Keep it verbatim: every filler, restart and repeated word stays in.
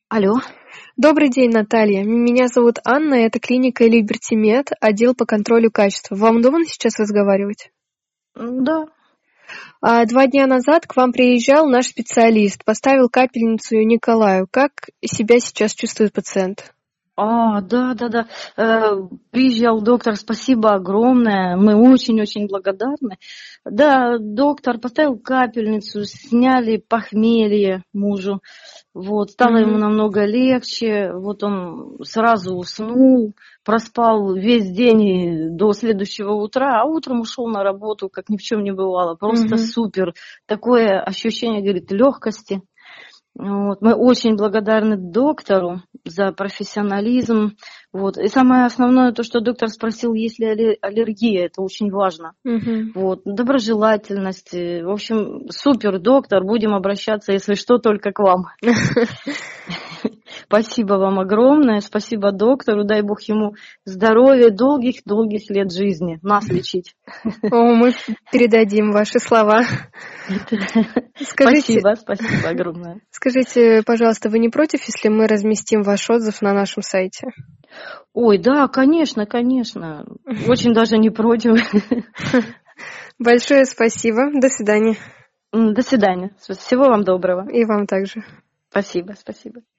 Алло. Добрый день, Наталья. Меня зовут Анна, это клиника Liberty Med, отдел по контролю качества. Вам удобно сейчас разговаривать? М, Да. А, Два дня назад к вам приезжал наш специалист, поставил капельницу Николаю. Как себя сейчас чувствует пациент? А, да, да, да. Э, Приезжал доктор, спасибо огромное. Мы очень-очень благодарны. Да, доктор поставил капельницу, сняли похмелье мужу. Вот, стало ему Мгм. намного легче. Вот он сразу уснул, проспал весь день и до следующего утра, а утром ушел на работу, как ни в чем не бывало. Просто Мгм. супер. Такое ощущение, говорит, легкости. Вот. Мы очень благодарны доктору за профессионализм. Вот. И самое основное, то, что доктор спросил, есть ли алле- аллергия, это очень важно. Мгм. Вот. Доброжелательность. э, В общем, супер доктор. Будем обращаться, если что, только к вам. Спасибо вам огромное. Спасибо доктору. Дай Бог ему здоровья, долгих-долгих лет жизни. Нас лечить. О, мы передадим ваши слова. Скажите, Спасибо, спасибо огромное. скажите, пожалуйста, вы не против, если мы разместим ваш отзыв на нашем сайте? Ой, да, конечно, конечно. Очень даже не против. Большое спасибо. До свидания. М, До свидания. Всего вам доброго. И вам также. Спасибо, спасибо.